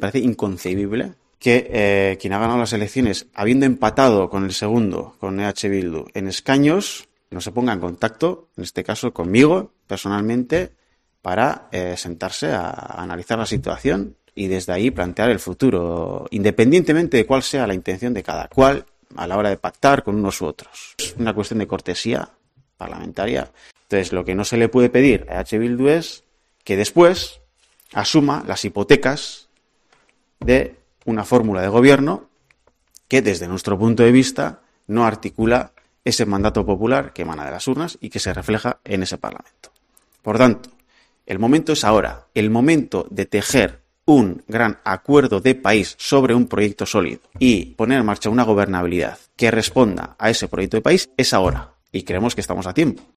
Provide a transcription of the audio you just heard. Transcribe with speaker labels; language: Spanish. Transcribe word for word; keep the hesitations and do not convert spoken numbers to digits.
Speaker 1: parece inconcebible que eh, quien ha ganado las elecciones, habiendo empatado con el segundo, con E H Bildu, en escaños, no se ponga en contacto, en este caso conmigo, personalmente, para eh, sentarse a, a analizar la situación y desde ahí plantear el futuro, independientemente de cuál sea la intención de cada cual a la hora de pactar con unos u otros. Es una cuestión de cortesía parlamentaria. Entonces, lo que no se le puede pedir a E H Bildu es que después asuma las hipotecas de una fórmula de gobierno que, desde nuestro punto de vista, no articula ese mandato popular que emana de las urnas y que se refleja en ese Parlamento. Por tanto, el momento es ahora, el momento de tejer un gran acuerdo de país sobre un proyecto sólido y poner en marcha una gobernabilidad que responda a ese proyecto de país es ahora, y creemos que estamos a tiempo.